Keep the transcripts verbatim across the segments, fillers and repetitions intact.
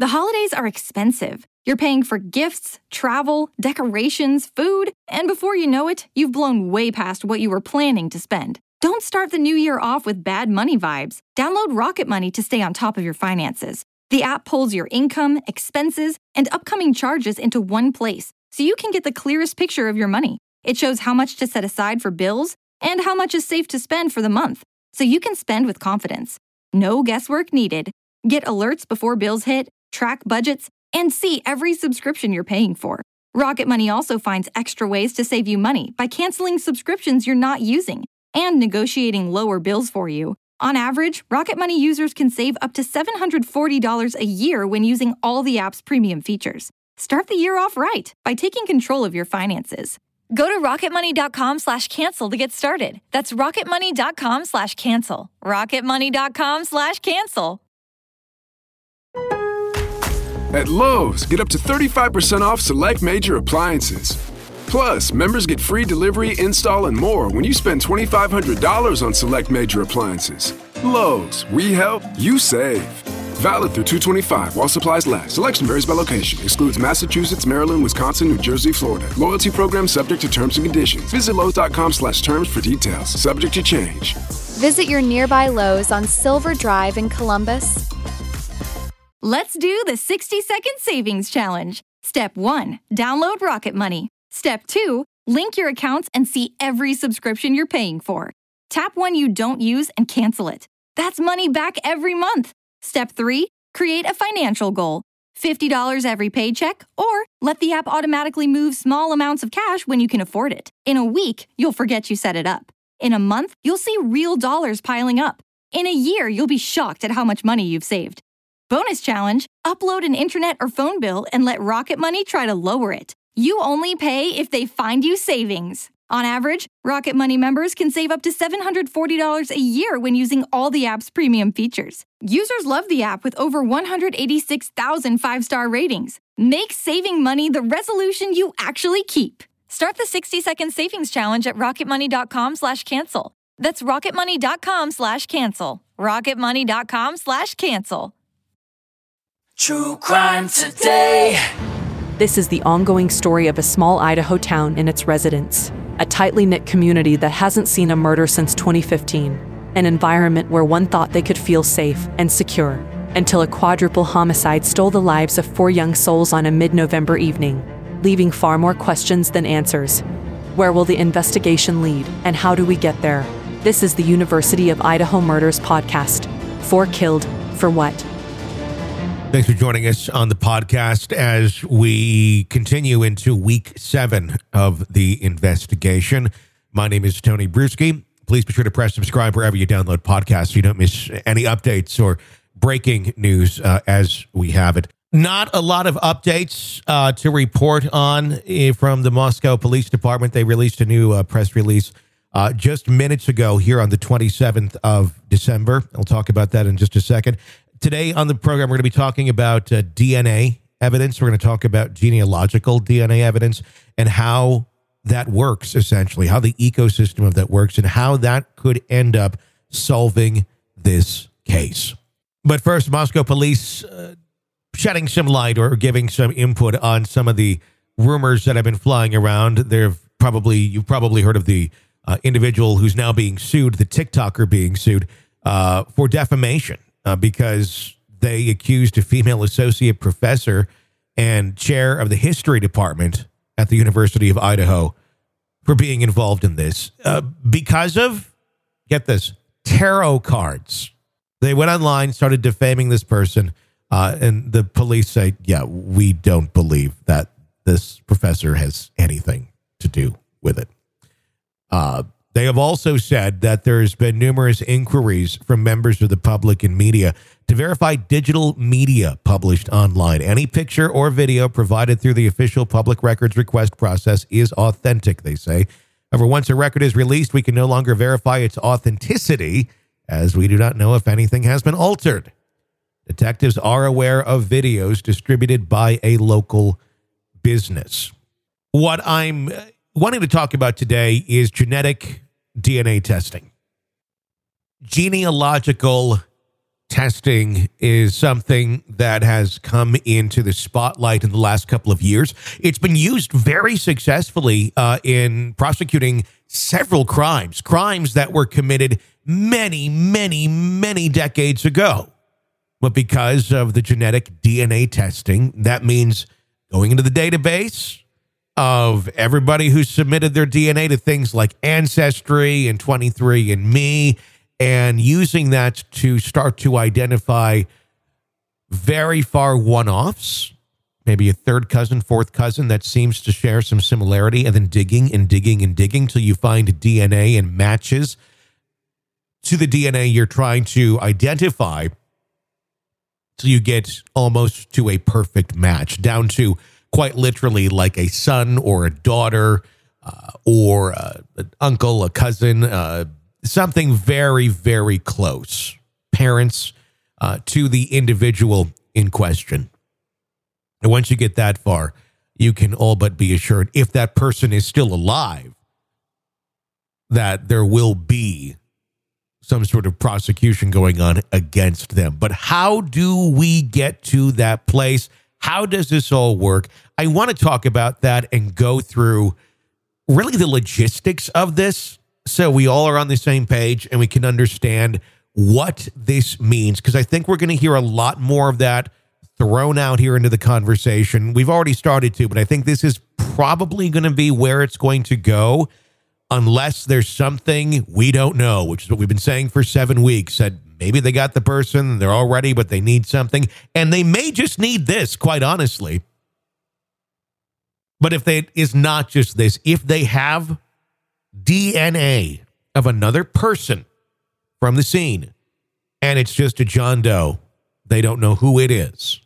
The holidays are expensive. You're paying for gifts, travel, decorations, food, and before you know it, you've blown way past what you were planning to spend. Don't start the new year off with bad money vibes. Download Rocket Money to stay on top of your finances. The app pulls your income, expenses, and upcoming charges into one place, so you can get the clearest picture of your money. It shows how much to set aside for bills and how much is safe to spend for the month, so you can spend with confidence. No guesswork needed. Get alerts before bills hit, track budgets, and see every subscription you're paying for. Rocket Money also finds extra ways to save you money by canceling subscriptions you're not using and negotiating lower bills for you. On average, Rocket Money users can save up to seven hundred forty dollars a year when using all the app's premium features. Start the year off right by taking control of your finances. Go to rocketmoney.com slash cancel to get started. That's rocketmoney.com slash cancel. rocketmoney.com slash cancel. At Lowe's, get up to thirty-five percent off select major appliances. Plus, members get free delivery, install, and more when you spend twenty-five hundred dollars on select major appliances. Lowe's, we help, you save. Valid through two twenty-five while supplies last. Selection varies by location. Excludes Massachusetts, Maryland, Wisconsin, New Jersey, Florida. Loyalty program subject to terms and conditions. Visit Lowe's.com slash terms for details. Subject to change. Visit your nearby Lowe's on Silver Drive in Columbus. Let's do the sixty second savings challenge. Step one, download Rocket Money. Step two, link your accounts and see every subscription you're paying for. Tap one you don't use and cancel it. That's money back every month. Step three, create a financial goal. fifty dollars every paycheck, or let the app automatically move small amounts of cash when you can afford it. In a week, you'll forget you set it up. In a month, you'll see real dollars piling up. In a year, you'll be shocked at how much money you've saved. Bonus challenge, upload an internet or phone bill and let Rocket Money try to lower it. You only pay if they find you savings. On average, Rocket Money members can save up to seven hundred forty dollars a year when using all the app's premium features. Users love the app with over one hundred eighty-six thousand five-star ratings. Make saving money the resolution you actually keep. Start the sixty second savings challenge at rocketmoney.com slash cancel. That's rocketmoney.com slash cancel. rocketmoney.com slash cancel. True Crime Today. This is the ongoing story of a small Idaho town and its residents, a tightly knit community that hasn't seen a murder since twenty fifteen, an environment where one thought they could feel safe and secure, until a quadruple homicide stole the lives of four young souls on a mid-November evening, leaving far more questions than answers. Where will the investigation lead, and how do we get there? This is the University of Idaho Murders podcast. Four killed, for what? Thanks for joining us on the podcast as we continue into week seven of the investigation. My name is Tony Bruschi. Please be sure to press subscribe wherever you download podcasts so you don't miss any updates or breaking news uh, as we have it. Not a lot of updates uh, to report on uh, from the Moscow Police Department. They released a new uh, press release uh, just minutes ago here on the twenty-seventh of December. I'll talk about that in just a second. Today on the program, we're going to be talking about uh, D N A evidence. We're going to talk about genealogical D N A evidence and how that works, essentially, how the ecosystem of that works and how that could end up solving this case. But first, Moscow police uh, shedding some light or giving some input on some of the rumors that have been flying around. They've probably, you've probably heard of the uh, individual who's now being sued, the TikToker being sued uh, for defamation. Uh, because they accused a female associate professor and chair of the history department at the University of Idaho for being involved in this. Uh, because of, get this, tarot cards. They went online, started defaming this person, uh, and the police say, yeah, we don't believe that this professor has anything to do with it. Uh They have also said that there's been numerous inquiries from members of the public and media to verify digital media published online. Any picture or video provided through the official public records request process is authentic, they say. However, once a record is released, we can no longer verify its authenticity, as we do not know if anything has been altered. Detectives are aware of videos distributed by a local business. What I'm wanting to talk about today is genetic D N A testing. Genealogical testing is something that has come into the spotlight in the last couple of years. It's been used very successfully uh, in prosecuting several crimes, crimes that were committed many, many, many decades ago. But because of the genetic D N A testing, that means going into the database of everybody who submitted their D N A to things like Ancestry and twenty-three and me, and using that to start to identify very far one-offs, maybe a third cousin, fourth cousin that seems to share some similarity, and then digging and digging and digging till you find D N A and matches to the D N A you're trying to identify, till you get almost to a perfect match, down to quite literally like a son or a daughter uh, or uh, an uncle, a cousin, uh, something very, very close, parents uh, to the individual in question. And once you get that far, you can all but be assured, if that person is still alive, that there will be some sort of prosecution going on against them. But how do we get to that place? How does this all work? I want to talk about that and go through really the logistics of this so we all are on the same page and we can understand what this means, because I think we're going to hear a lot more of that thrown out here into the conversation. We've already started to, but I think this is probably going to be where it's going to go, unless there's something we don't know, which is what we've been saying for seven weeks, that maybe they got the person, they're all ready, but they need something. And they may just need this, quite honestly. But if it is not just this, if they have D N A of another person from the scene, and it's just a John Doe, they don't know who it is.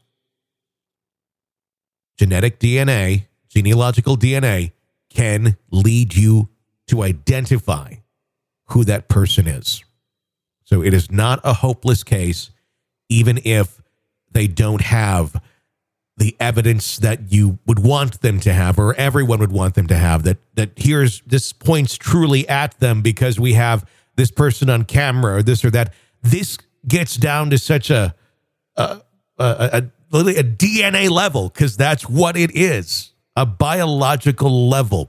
Genetic D N A, genealogical D N A, can lead you to identify who that person is. So it is not a hopeless case, even if they don't have the evidence that you would want them to have, or everyone would want them to have, that that here's this points truly at them because we have this person on camera or this or that. This gets down to such a a, a, a, a D N A level, because that's what it is, a biological level,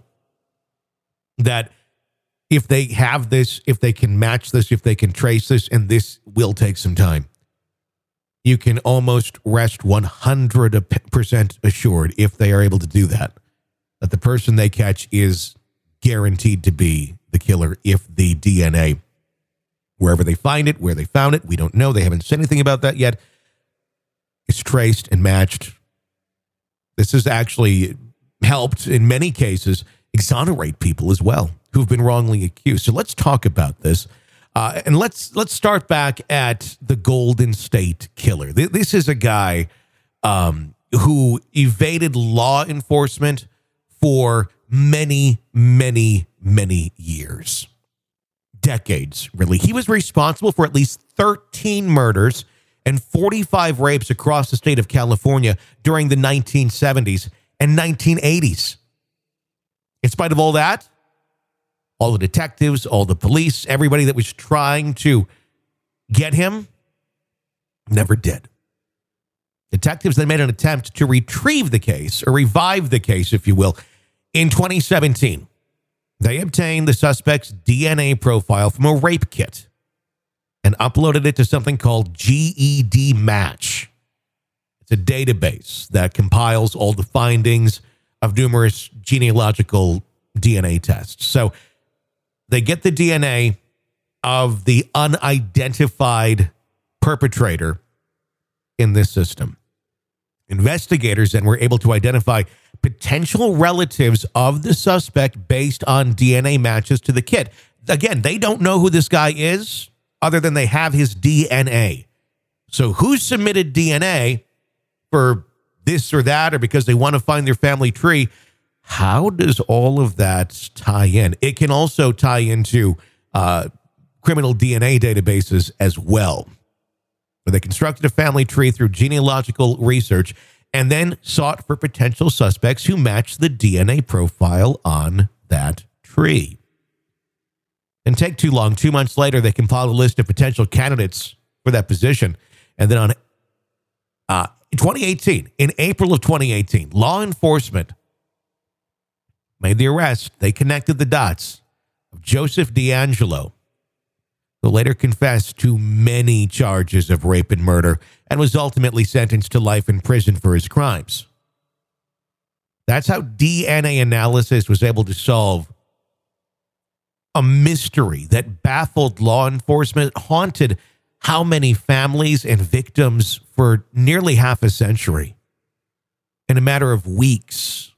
that if they have this, if they can match this, if they can trace this, and this will take some time, you can almost rest one hundred percent assured, if they are able to do that, that the person they catch is guaranteed to be the killer if the D N A, wherever they find it, where they found it, we don't know. They haven't said anything about that yet. It's traced and matched. This has actually helped, in many cases, exonerate people as well who've been wrongly accused. So let's talk about this. Uh, and let's let's start back at the Golden State Killer. This is a guy um, who evaded law enforcement for many, many, many years. Decades, really. He was responsible for at least thirteen murders and forty-five rapes across the state of California during the nineteen seventies and nineteen eighties. In spite of all that, all the detectives, all the police, everybody that was trying to get him, never did. Detectives then made an attempt to retrieve the case, or revive the case, if you will, in twenty seventeen. They obtained the suspect's D N A profile from a rape kit and uploaded it to something called G E D Match. It's a database that compiles all the findings of numerous genealogical D N A tests. So they get the D N A of the unidentified perpetrator in this system. Investigators then were able to identify potential relatives of the suspect based on D N A matches to the kit. Again, they don't know who this guy is other than they have his D N A. So who submitted D N A for this or that, or because they want to find their family tree? How does all of that tie in? It can also tie into uh, criminal D N A databases as well. They constructed a family tree through genealogical research and then sought for potential suspects who matched the D N A profile on that tree. Didn't take too long. Two months later, they compiled a list of potential candidates for that position. And then on uh, twenty eighteen, in April of twenty eighteen, law enforcement made the arrest. They connected the dots of Joseph DeAngelo, who later confessed to many charges of rape and murder and was ultimately sentenced to life in prison for his crimes. That's how D N A analysis was able to solve a mystery that baffled law enforcement, haunted how many families and victims for nearly half a century. In a matter of weeks.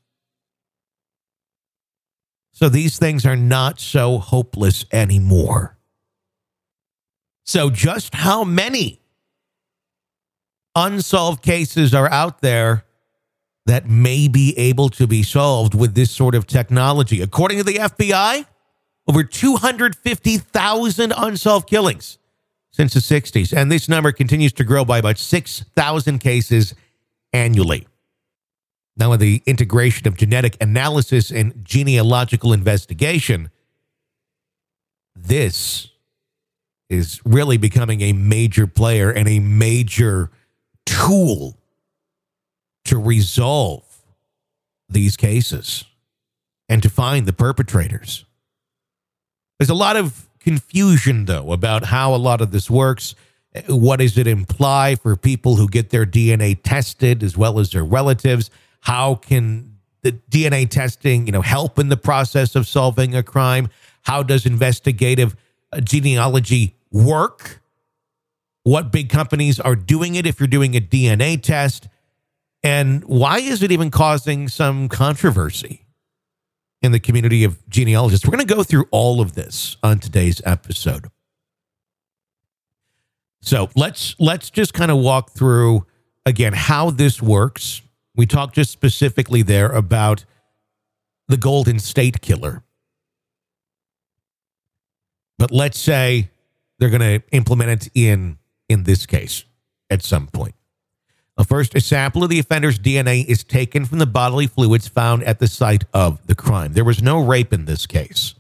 So these things are not so hopeless anymore. So just how many unsolved cases are out there that may be able to be solved with this sort of technology? According to the F B I, over two hundred fifty thousand unsolved killings since the sixties. And this number continues to grow by about six thousand cases annually. Now, with the integration of genetic analysis and genealogical investigation, this is really becoming a major player and a major tool to resolve these cases and to find the perpetrators. There's a lot of confusion, though, about how a lot of this works. What does it imply for people who get their D N A tested as well as their relatives? How can the D N A testing, you know, help in the process of solving a crime? How does investigative genealogy work? What big companies are doing it if you're doing a D N A test? And why is it even causing some controversy in the community of genealogists? We're going to go through all of this on today's episode. So let's let's just kind of walk through, again, how this works. We talked just specifically there about the Golden State Killer. But let's say they're going to implement it in, in this case at some point. Well, first, a sample of the offender's D N A is taken from the bodily fluids found at the site of the crime. There was no rape in this case.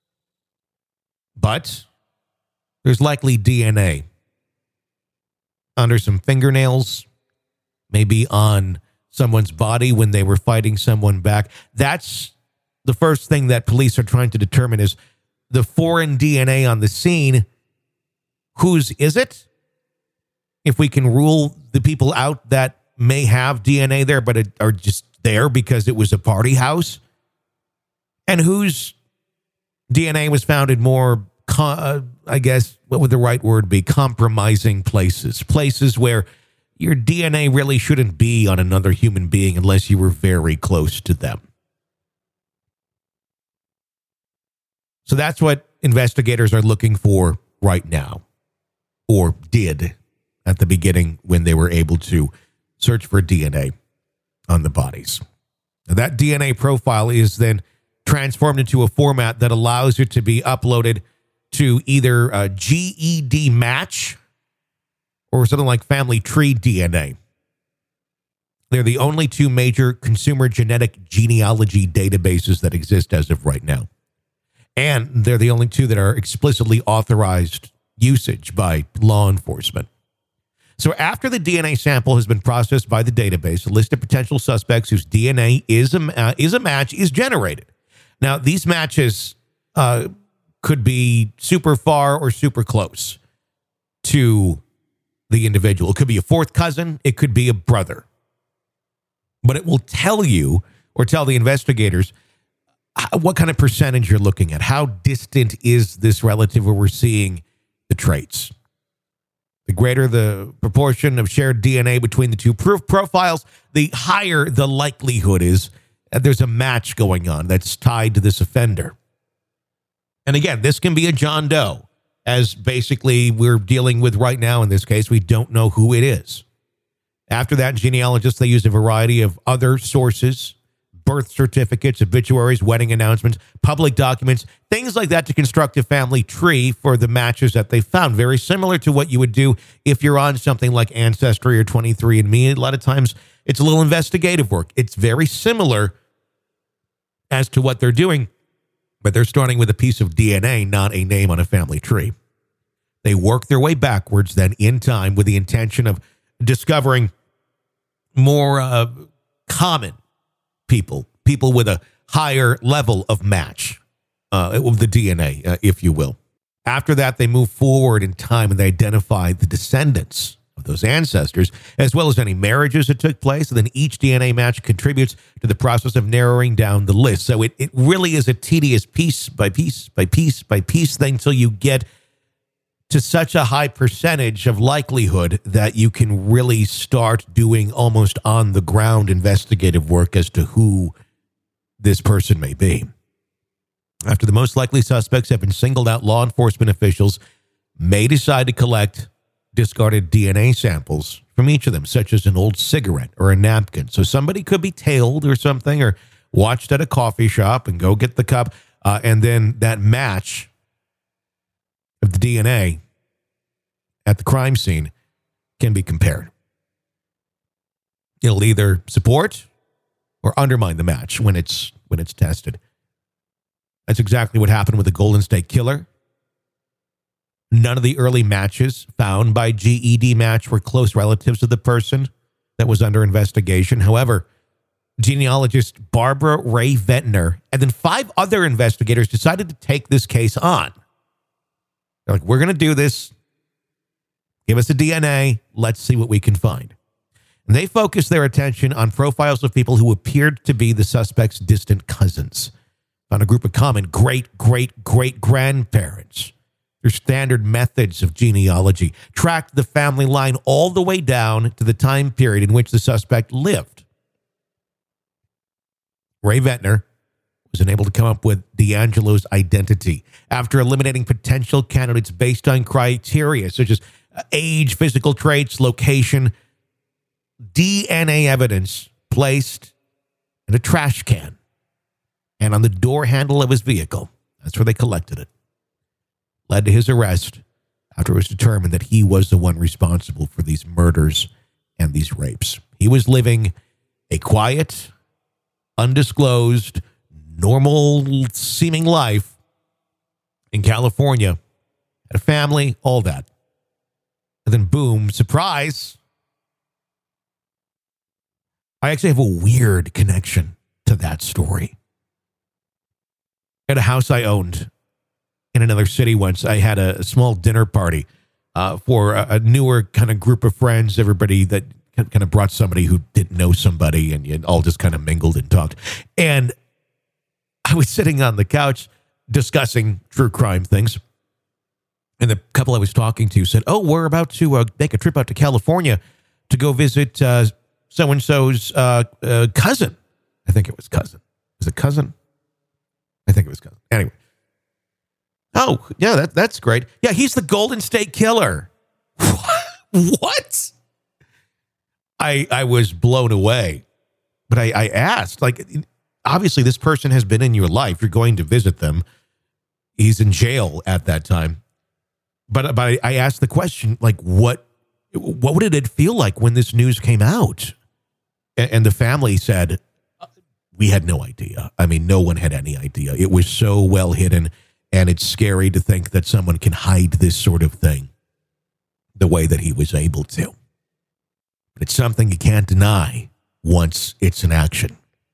But there's likely D N A under some fingernails, maybe on someone's body when they were fighting someone back. That's the first thing that police are trying to determine is the foreign D N A on the scene. Whose is it? If we can rule the people out that may have D N A there, but it, are just there because it was a party house. And whose D N A was found in more, uh, I guess, what would the right word be? Compromising places. Places where your D N A really shouldn't be on another human being unless you were very close to them. So that's what investigators are looking for right now, or did at the beginning when they were able to search for D N A on the bodies. Now, that D N A profile is then transformed into a format that allows it to be uploaded to either a G E D match or something like Family Tree D N A. They're the only two major consumer genetic genealogy databases that exist as of right now. And they're the only two that are explicitly authorized usage by law enforcement. So after the D N A sample has been processed by the database, a list of potential suspects whose D N A is a, uh, is a match is generated. Now, these matches uh, could be super far or super close to the individual. It could be a fourth cousin. It could be a brother. But it will tell you or tell the investigators what kind of percentage you're looking at. How distant is this relative where we're seeing the traits? The greater the proportion of shared D N A between the two proof profiles, the higher the likelihood is that there's a match going on that's tied to this offender. And again, this can be a John Doe, as basically we're dealing with right now in this case. We don't know who it is. After that, genealogists, they use a variety of other sources, birth certificates, obituaries, wedding announcements, public documents, things like that to construct a family tree for the matches that they found. Very similar to what you would do if you're on something like Ancestry or twenty-three and me. A lot of times it's a little investigative work. It's very similar as to what they're doing, but they're starting with a piece of D N A, not a name on a family tree. They work their way backwards then in time with the intention of discovering more uh, common people, people with a higher level of match, uh, of the D N A, uh, if you will. After that, they move forward in time and they identify the descendants of those ancestors, as well as any marriages that took place. And then each D N A match contributes to the process of narrowing down the list. So it, it really is a tedious piece by piece by piece by piece thing until you get to such a high percentage of likelihood that you can really start doing almost on-the-ground investigative work as to who this person may be. After the most likely suspects have been singled out, law enforcement officials may decide to collect discarded D N A samples from each of them, such as an old cigarette or a napkin. So somebody could be tailed or something or watched at a coffee shop and go get the cup, uh, and then that match of the D N A at the crime scene can be compared. It'll either support or undermine the match when it's when it's tested. That's exactly what happened with the Golden State Killer. None of the early matches found by G E D Match were close relatives of the person that was under investigation. However, genealogist Barbara Ray Ventnor and then five other investigators decided to take this case on. They're like, we're going to do this. Give us a D N A. Let's see what we can find. And they focused their attention on profiles of people who appeared to be the suspect's distant cousins. Found a group of common great, great, great grandparents. Their standard methods of genealogy tracked the family line all the way down to the time period in which the suspect lived. Ray Ventnor was unable to come up with D'Angelo's identity after eliminating potential candidates based on criteria such as age, physical traits, location. D N A evidence placed in a trash can and on the door handle of his vehicle. That's where they collected it. Led to his arrest after it was determined that he was the one responsible for these murders and these rapes. He was living a quiet, undisclosed, normal-seeming life in California, had a family, all that. And then boom, surprise. I actually have a weird connection to that story. At a house I owned in another city once, I had a, a small dinner party uh, for a, a newer kind of group of friends, everybody that kind of brought somebody who didn't know somebody, and you all just kind of mingled and talked. And I was sitting on the couch discussing true crime things. And the couple I was talking to said, oh, we're about to uh, make a trip out to California to go visit uh, so-and-so's uh, uh, cousin. I think it was cousin. Was it cousin? I think it was cousin. Anyway. Oh, yeah, that, that's great. Yeah, he's the Golden State Killer. What? I I was blown away. But I, I asked, like, obviously this person has been in your life. You're going to visit them. He's in jail at that time. But, but I asked the question, like, what what did it feel like when this news came out? And, and the family said, we had no idea. I mean, no one had any idea. It was so well hidden, and it's scary to think that someone can hide this sort of thing the way that he was able to. But it's something you can't deny once it's in action.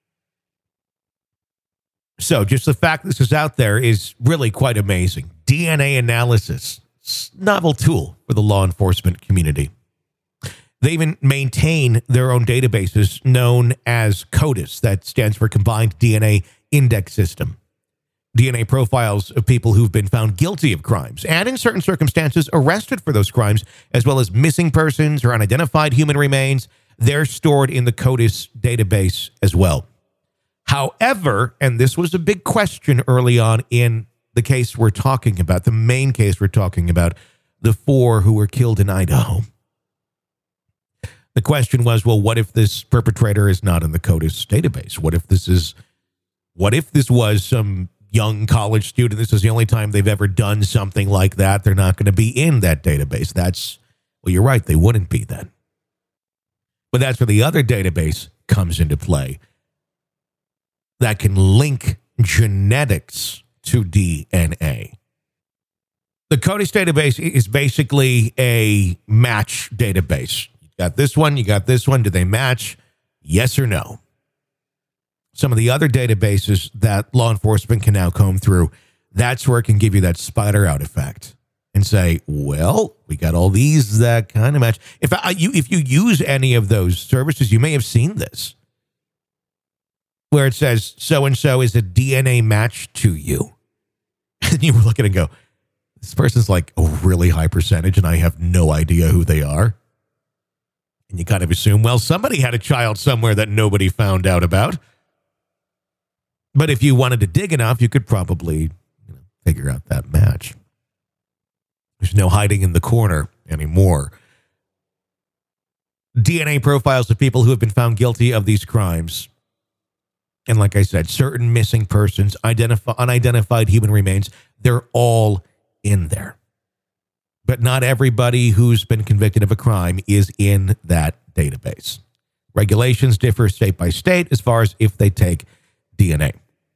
So just the fact this is out there is really quite amazing. D N A analysis. Novel tool for the law enforcement community. They even maintain their own databases known as CODIS. That stands for Combined D N A Index System. D N A profiles of people who've been found guilty of crimes and in certain circumstances arrested for those crimes, as well as missing persons or unidentified human remains. They're stored in the CODIS database as well. However, and this was a big question early on in the case we're talking about, the main case we're talking about, the four who were killed in Idaho. The question was, well, what if this perpetrator is not in the CODIS database? What if this is, what if this was some young college student? This is the only time they've ever done something like that. They're not going to be in that database. That's, well, you're right. They wouldn't be then. But that's where the other database comes into play that can link genetics to D N A. The CODIS database is basically a match database. You got this one, you got this one. Do they match? Yes or no? Some of the other databases that law enforcement can now comb through, that's where it can give you that spider out effect and say, well, we got all these that kind of match. If I, you if you use any of those services, you may have seen this, where it says so-and-so is a D N A match to you. And you look at it and go, this person's like a really high percentage and I have no idea who they are. And you kind of assume, well, somebody had a child somewhere that nobody found out about. But if you wanted to dig enough, you could probably you know, figure out that match. There's no hiding in the corner anymore. D N A profiles of people who have been found guilty of these crimes. And like I said, certain missing persons, identify, unidentified human remains, they're all in there. But not everybody who's been convicted of a crime is in that database. Regulations differ state by state as far as if they take D N A.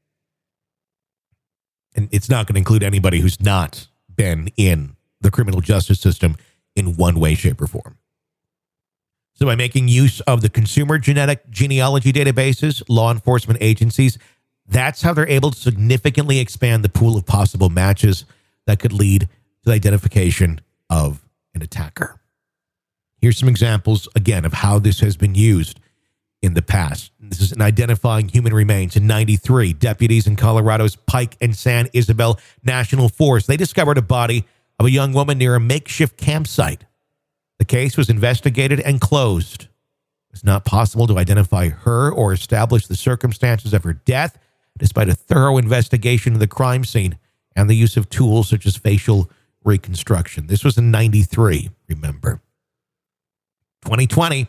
And it's not going to include anybody who's not been in the criminal justice system in one way, shape, or form. So by making use of the consumer genetic genealogy databases, law enforcement agencies, that's how they're able to significantly expand the pool of possible matches that could lead to the identification of an attacker. Here's some examples, again, of how this has been used in the past. This is in identifying human remains. In ninety-three, deputies in Colorado's Pike and San Isabel National Forest, they discovered a body of a young woman near a makeshift campsite. The case was investigated and closed. It was not possible to identify her or establish the circumstances of her death, despite a thorough investigation of the crime scene and the use of tools such as facial reconstruction. This was in ninety-three, remember. twenty twenty,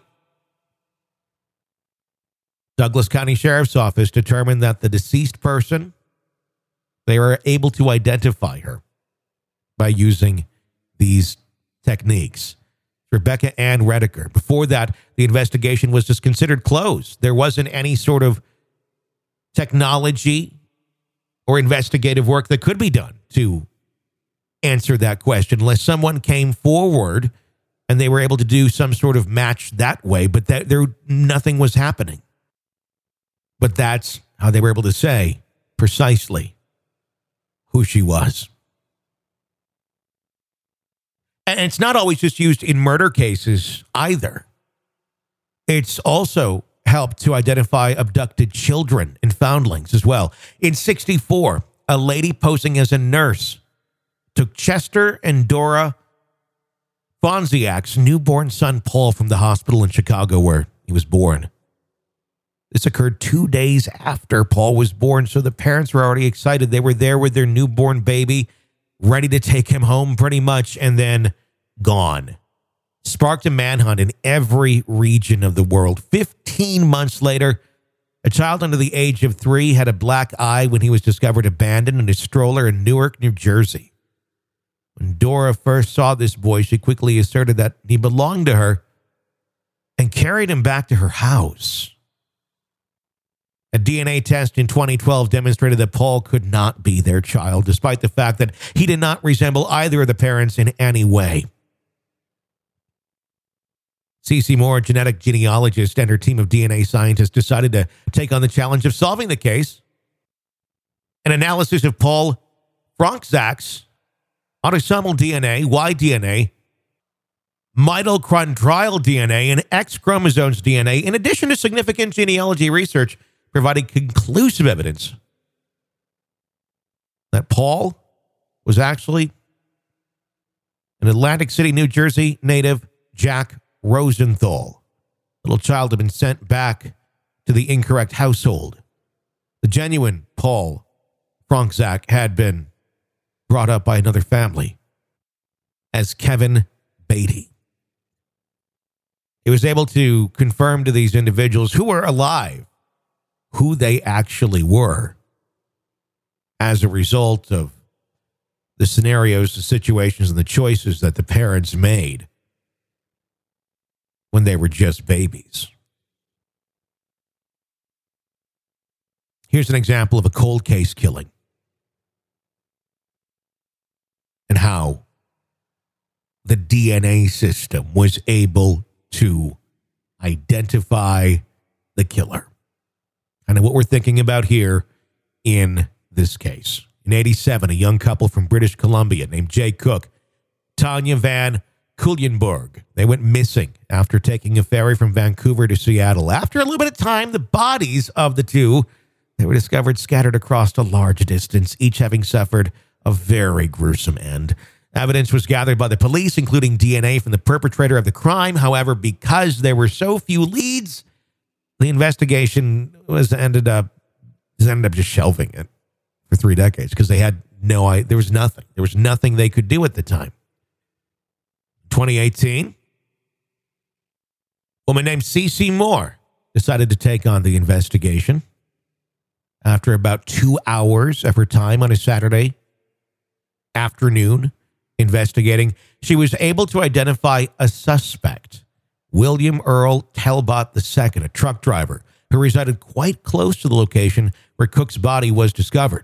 Douglas County Sheriff's Office determined that the deceased person, they were able to identify her by using these techniques. Rebecca Ann Rediker. Before that, the investigation was just considered closed. There wasn't any sort of technology or investigative work that could be done to answer that question unless someone came forward and they were able to do some sort of match that way, but that there nothing was happening. But that's how they were able to say precisely who she was. And it's not always just used in murder cases either. It's also helped to identify abducted children and foundlings as well. In sixty-four, a lady posing as a nurse took Chester and Dora Fonziak's newborn son, Paul, from the hospital in Chicago where he was born. This occurred two days after Paul was born, so the parents were already excited. They were there with their newborn baby, ready to take him home pretty much, and then gone. Sparked a manhunt in every region of the world. Fifteen months later, a child under the age of three had a black eye when he was discovered abandoned in a stroller in Newark, New Jersey. When Dora first saw this boy, she quickly asserted that he belonged to her and carried him back to her house. A D N A test in twenty twelve demonstrated that Paul could not be their child, despite the fact that he did not resemble either of the parents in any way. Cece Moore, a genetic genealogist, and her team of D N A scientists decided to take on the challenge of solving the case. An analysis of Paul Fronkzak's autosomal D N A, Y D N A, mitochondrial D N A, and X chromosomes D N A, in addition to significant genealogy research, providing conclusive evidence that Paul was actually an Atlantic City, New Jersey native, Jack Rosenthal. Little child had been sent back to the incorrect household. The genuine Paul Fronkzak had been brought up by another family as Kevin Beatty. He was able to confirm to these individuals who were alive who they actually were as a result of the scenarios, the situations, and the choices that the parents made when they were just babies. Here's an example of a cold case killing and how the D N A system was able to identify the killer. And what we're thinking about here in this case. In eighty-seven, a young couple from British Columbia named Jay Cook, Tanya Van Kuyenborg, they went missing after taking a ferry from Vancouver to Seattle. After a little bit of time, the bodies of the two, they were discovered scattered across a large distance, each having suffered a very gruesome end. Evidence was gathered by the police, including D N A from the perpetrator of the crime. However, because there were so few leads, the investigation was ended up ended up just shelving it for three decades because they had no idea. There was nothing. There was nothing they could do at the time. twenty eighteen, a woman named Cece Moore decided to take on the investigation. After about two hours of her time on a Saturday afternoon investigating, she was able to identify a suspect, William Earl Talbot the Second, a truck driver who resided quite close to the location where Cook's body was discovered.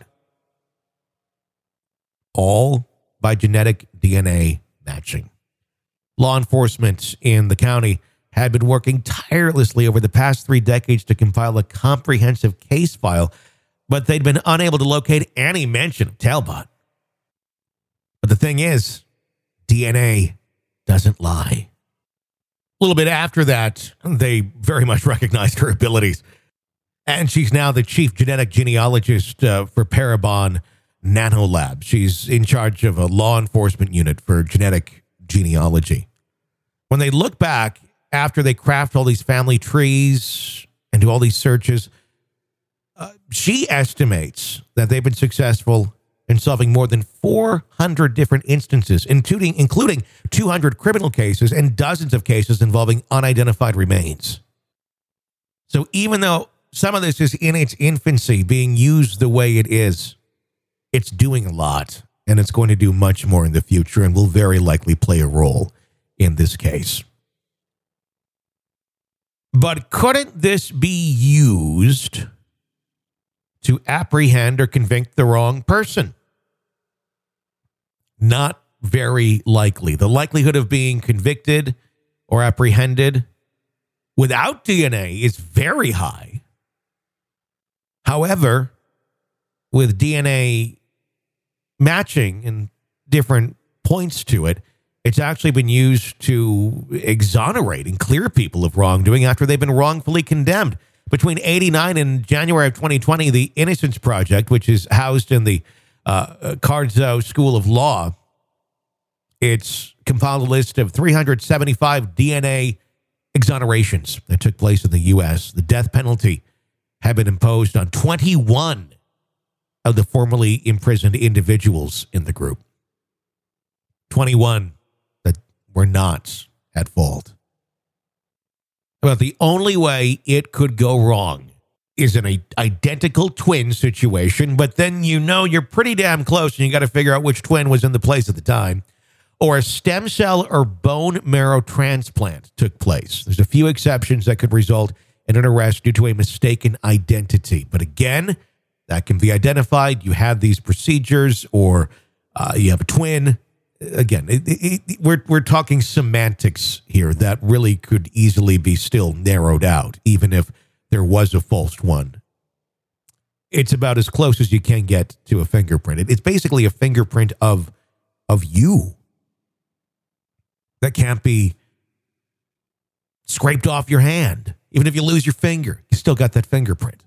All by genetic D N A matching. Law enforcement in the county had been working tirelessly over the past three decades to compile a comprehensive case file, but they'd been unable to locate any mention of Talbot. But the thing is, D N A doesn't lie. A little bit after that, they very much recognized her abilities. And she's now the chief genetic genealogist uh, for Parabon Nanolab. She's in charge of a law enforcement unit for genetic genealogy. When they look back after they craft all these family trees and do all these searches, uh, she estimates that they've been successful in solving more than four hundred different instances, including, including two hundred criminal cases and dozens of cases involving unidentified remains. So even though some of this is in its infancy, being used the way it is, it's doing a lot, and it's going to do much more in the future and will very likely play a role in this case. But couldn't this be used to apprehend or convict the wrong person? Not very likely. The likelihood of being convicted or apprehended without D N A is very high. However, with D N A matching and different points to it, it's actually been used to exonerate and clear people of wrongdoing after they've been wrongfully condemned. Between eighty-nine and January of twenty twenty, the Innocence Project, which is housed in the uh, Cardzo School of Law, it's compiled a list of three hundred seventy-five D N A exonerations that took place in the U S. The death penalty had been imposed on twenty-one of the formerly imprisoned individuals in the group. twenty-one that were not at fault. Well, the only way it could go wrong is in an identical twin situation, but then you know you're pretty damn close and you got to figure out which twin was in the place at the time, or a stem cell or bone marrow transplant took place. There's a few exceptions that could result in an arrest due to a mistaken identity. But again, that can be identified. You have these procedures, or uh, you have a twin. Again, it, it, it, we're we're talking semantics here that really could easily be still narrowed out, even if there was a false one. It's about as close as you can get to a fingerprint. It, it's basically a fingerprint of of you that can't be scraped off your hand. Even if you lose your finger, you still got that fingerprint.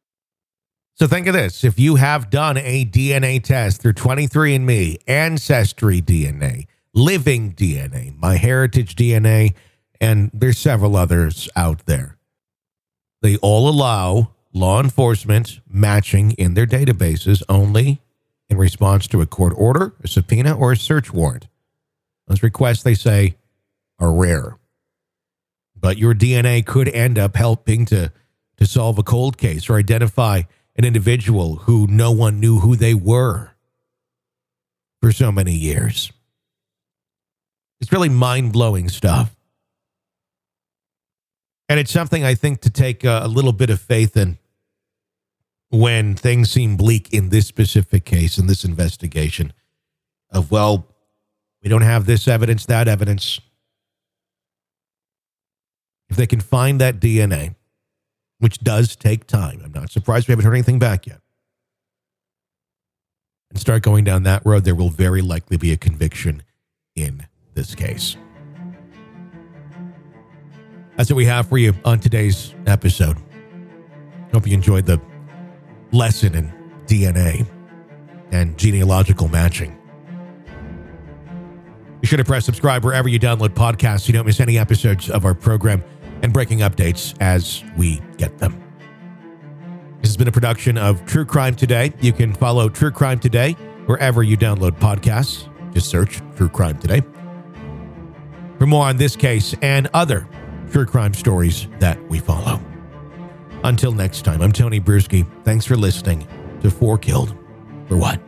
So think of this. If you have done a D N A test through twenty-three and me, Ancestry D N A, Living D N A, MyHeritage D N A, and there's several others out there, they all allow law enforcement matching in their databases only in response to a court order, a subpoena, or a search warrant. Those requests, they say, are rare. But your D N A could end up helping to, to solve a cold case or identify an individual who no one knew who they were for so many years. It's really mind-blowing stuff. And it's something I think to take a, a little bit of faith in when things seem bleak in this specific case, in this investigation of, well, We don't have this evidence, that evidence. If they can find that D N A, which does take time, I'm not surprised we haven't heard anything back yet, and start going down that road, there will very likely be a conviction in this case. That's what we have for you on today's episode. Hope you enjoyed the lesson in D N A and genealogical matching. Be sure to press subscribe wherever you download podcasts so you don't miss any episodes of our program and breaking updates as we get them. This has been a production of True Crime Today. You can follow True Crime Today wherever you download podcasts. Just search True Crime Today. For more on this case and other true crime stories that we follow. Until next time, I'm Tony Bruschi. Thanks for listening to Four Killed for What?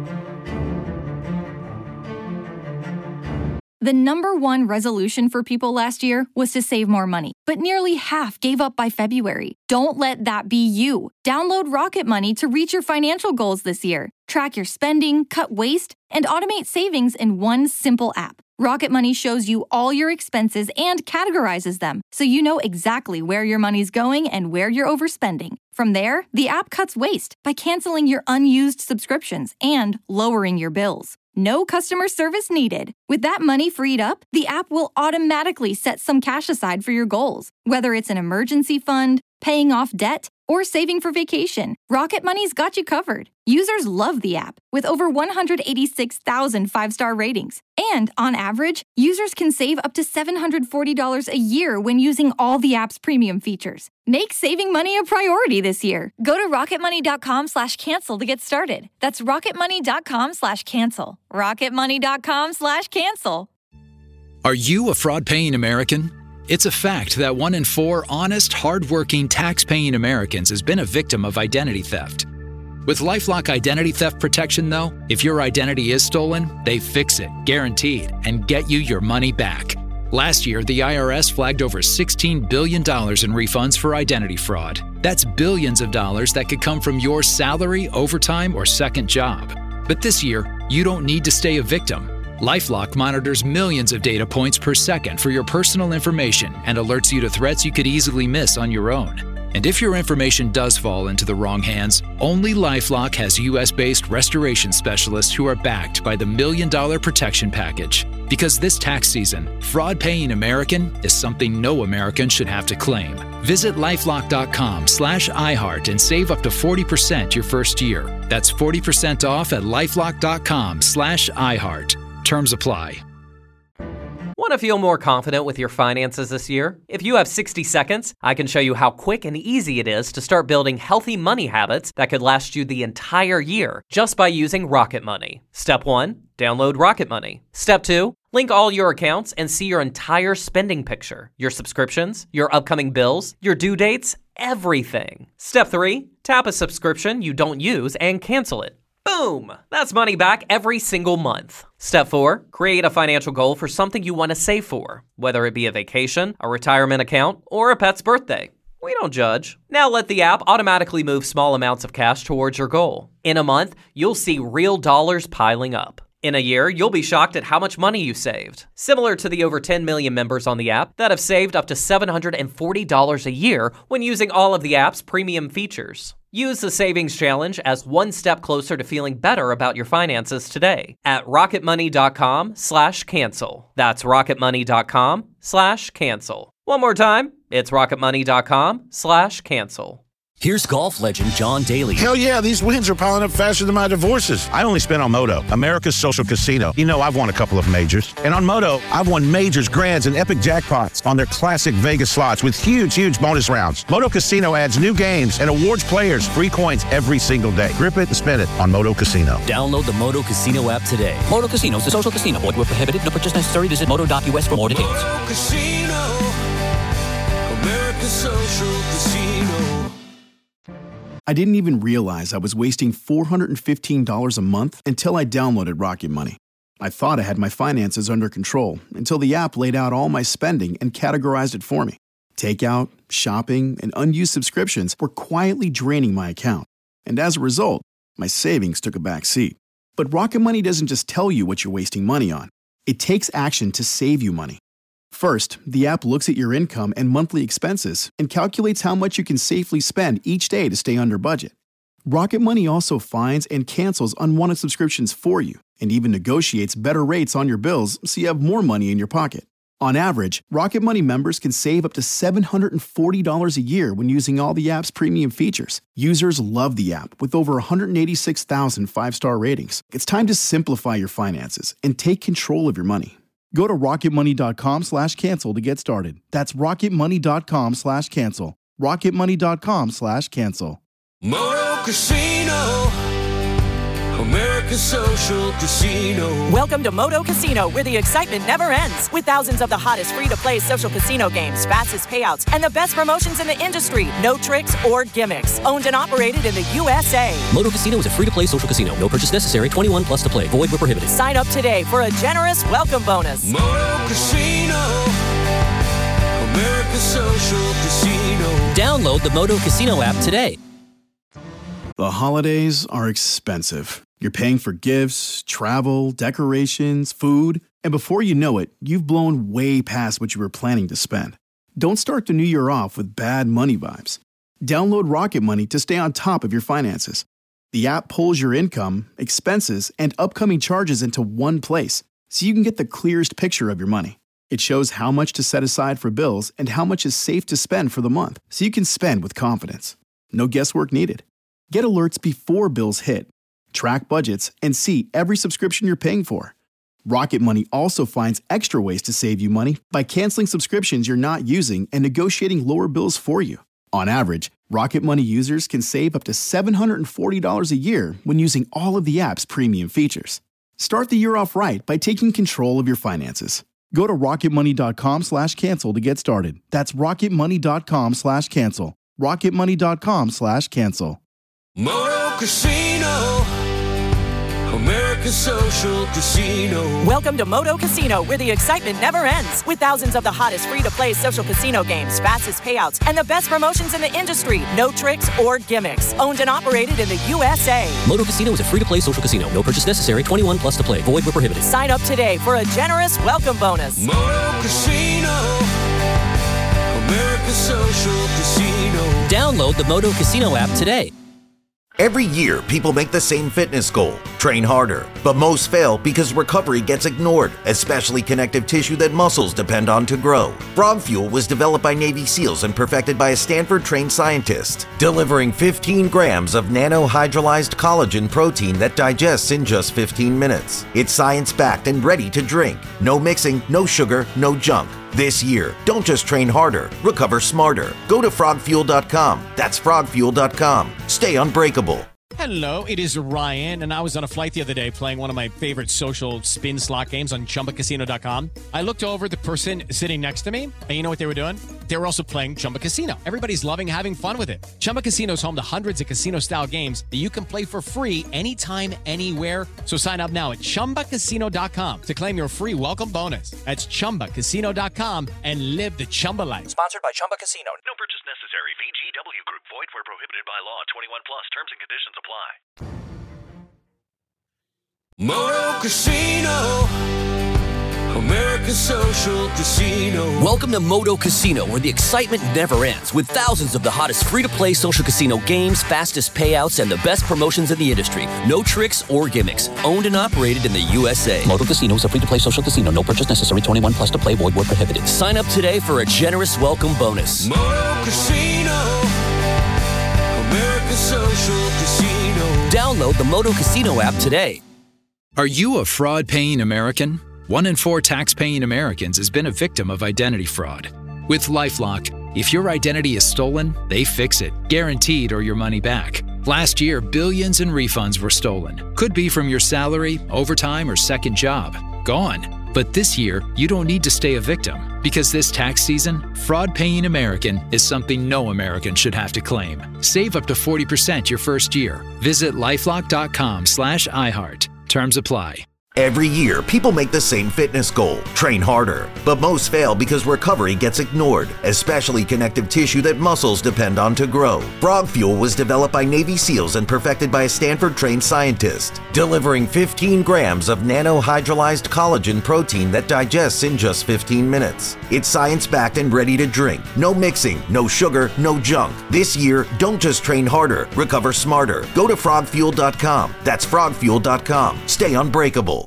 The number one resolution for people last year was to save more money, but nearly half gave up by February. Don't let that be you. Download Rocket Money to reach your financial goals this year. Track your spending, cut waste, and automate savings in one simple app. Rocket Money shows you all your expenses and categorizes them, so you know exactly where your money's going and where you're overspending. From there, the app cuts waste by canceling your unused subscriptions and lowering your bills. No customer service needed. With that money freed up, the app will automatically set some cash aside for your goals, whether it's an emergency fund, paying off debt, or saving for vacation. Rocket Money's got you covered. Users love the app, with over one hundred eighty-six thousand five-star ratings. And on average, users can save up to seven hundred forty dollars a year when using all the app's premium features. Make saving money a priority this year. Go to rocketmoney.com slash cancel to get started. That's rocketmoney.com slash cancel. rocketmoney.com slash cancel. Are you a fraud-paying American? It's a fact that one in four honest, hard-working, tax-paying Americans has been a victim of identity theft. With LifeLock Identity Theft Protection, though, if your identity is stolen, they fix it, guaranteed, and get you your money back. Last year, the I R S flagged over sixteen billion dollars in refunds for identity fraud. That's billions of dollars that could come from your salary, overtime, or second job. But this year, you don't need to stay a victim. LifeLock monitors millions of data points per second for your personal information and alerts you to threats you could easily miss on your own. And if your information does fall into the wrong hands, only LifeLock has U S-based restoration specialists who are backed by the Million Dollar Protection Package. Because this tax season, fraud-paying American is something no American should have to claim. Visit lifelock.com slash iHeart and save up to forty percent your first year. That's forty percent off at lifelock.com slash iHeart. Terms apply. Want to feel more confident with your finances this year? If you have sixty seconds, I can show you how quick and easy it is to start building healthy money habits that could last you the entire year just by using Rocket Money. Step one, download Rocket Money. Step two, link all your accounts and see your entire spending picture, your subscriptions, your upcoming bills, your due dates, everything. Step three, tap a subscription you don't use and cancel it. Boom! That's money back every single month. Step four, create a financial goal for something you want to save for, whether it be a vacation, a retirement account, or a pet's birthday. We don't judge. Now let the app automatically move small amounts of cash towards your goal. In a month, you'll see real dollars piling up. In a year, you'll be shocked at how much money you saved. Similar to the over ten million members on the app that have saved up to seven hundred forty dollars a year when using all of the app's premium features. Use the Savings Challenge as one step closer to feeling better about your finances today at rocketmoney.com slash cancel. That's rocketmoney.com slash cancel. One more time, it's rocketmoney.com slash cancel. Here's golf legend John Daly. Hell yeah, these wins are piling up faster than my divorces. I only spent on Moto, America's social casino. You know, I've won a couple of majors. And on Moto, I've won majors, grands, and epic jackpots on their classic Vegas slots with huge, huge bonus rounds. Moto Casino adds new games and awards players free coins every single day. Grip it and spin it on Moto Casino. Download the Moto Casino app today. Moto Casino is a social casino. Void where prohibited. No purchase necessary. Visit moto dot u s for more details. Moto Casino, America's social casino. I didn't even realize I was wasting four hundred fifteen dollars a month until I downloaded Rocket Money. I thought I had my finances under control until the app laid out all my spending and categorized it for me. Takeout, shopping, and unused subscriptions were quietly draining my account. And as a result, my savings took a back seat. But Rocket Money doesn't just tell you what you're wasting money on. It takes action to save you money. First, the app looks at your income and monthly expenses and calculates how much you can safely spend each day to stay under budget. Rocket Money also finds and cancels unwanted subscriptions for you and even negotiates better rates on your bills so you have more money in your pocket. On average, Rocket Money members can save up to seven hundred forty dollars a year when using all the app's premium features. Users love the app with over one hundred eighty-six thousand five-star ratings. It's time to simplify your finances and take control of your money. Go to rocketmoney.com slash cancel to get started. That's rocketmoney.com slash cancel. rocketmoney.com slash cancel. Moto Casino, America's social casino. Welcome to Moto Casino, where the excitement never ends. With thousands of the hottest free-to-play social casino games, fastest payouts, and the best promotions in the industry. No tricks or gimmicks. Owned and operated in the U S A. Moto Casino is a free-to-play social casino. No purchase necessary. twenty-one plus to play. Void where prohibited. Sign up today for a generous welcome bonus. Moto Casino, America's social casino. Download the Moto Casino app today. The holidays are expensive. You're paying for gifts, travel, decorations, food, and before you know it, you've blown way past what you were planning to spend. Don't start the new year off with bad money vibes. Download Rocket Money to stay on top of your finances. The app pulls your income, expenses, and upcoming charges into one place, so you can get the clearest picture of your money. It shows how much to set aside for bills and how much is safe to spend for the month, so you can spend with confidence. No guesswork needed. Get alerts before bills hit. Track budgets and see every subscription you're paying for. Rocket Money also finds extra ways to save you money by canceling subscriptions you're not using and negotiating lower bills for you. On average, Rocket Money users can save up to seven hundred forty dollars a year when using all of the app's premium features. Start the year off right by taking control of your finances. Go to rocketmoney.com slash cancel to get started. That's rocketmoney.com slash cancel. rocketmoney.com slash cancel. Moto Casino, America's social casino. Welcome to Moto Casino, where the excitement never ends. With thousands of the hottest free-to-play social casino games, fastest payouts, and the best promotions in the industry. No tricks or gimmicks. Owned and operated in the U S A. Moto Casino is a free-to-play social casino. No purchase necessary. twenty-one plus to play. Void where prohibited. Sign up today for a generous welcome bonus. Moto Casino, America's social casino. Download the Moto Casino app today. Every year, people make the same fitness goal, train harder. But most fail because recovery gets ignored, especially connective tissue that muscles depend on to grow. Frog Fuel was developed by Navy SEALs and perfected by a Stanford-trained scientist, delivering fifteen grams of nanohydrolyzed collagen protein that digests in just fifteen minutes. It's science-backed and ready to drink. No mixing, no sugar, no junk. This year, don't just train harder, recover smarter. Go to frog fuel dot com. That's frog fuel dot com. Stay unbreakable. Hello, it is Ryan, and I was on a flight the other day playing one of my favorite social spin slot games on chumba casino dot com. I looked over at the person sitting next to me, and you know what they were doing? They were also playing Chumba Casino. Everybody's loving having fun with it. Chumba Casino is home to hundreds of casino-style games that you can play for free anytime, anywhere. So sign up now at chumba casino dot com to claim your free welcome bonus. That's chumba casino dot com and live the Chumba life. Sponsored by Chumba Casino. No purchase necessary. V G W Group. Void where prohibited by law. twenty-one plus. Terms and conditions apply. Moto Casino, America's social casino. Welcome to Moto Casino, where the excitement never ends. With thousands of the hottest free-to-play social casino games, fastest payouts, and the best promotions in the industry. No tricks or gimmicks. Owned and operated in the U S A. Moto Casino is a free-to-play social casino. No purchase necessary. twenty-one plus to play. Void where prohibited. Sign up today for a generous welcome bonus. Moto Casino, America's social casino. Download the Moto Casino app today. Are you a fraud-paying American? One in four tax-paying Americans has been a victim of identity fraud. With LifeLock, if your identity is stolen, they fix it, guaranteed or your money back. Last year, billions in refunds were stolen. Could be from your salary, overtime, or second job. Gone. But this year, you don't need to stay a victim, because this tax season, fraud-paying American is something no American should have to claim. Save up to forty percent your first year. Visit lifelock dot com slash iHeart. Terms apply. Every year, people make the same fitness goal, train harder. But most fail because recovery gets ignored, especially connective tissue that muscles depend on to grow. Frog Fuel was developed by Navy SEALs and perfected by a Stanford-trained scientist, delivering fifteen grams of nanohydrolyzed collagen protein that digests in just fifteen minutes. It's science-backed and ready to drink. No mixing, no sugar, no junk. This year, don't just train harder, recover smarter. Go to frog fuel dot com. That's frog fuel dot com. Stay unbreakable.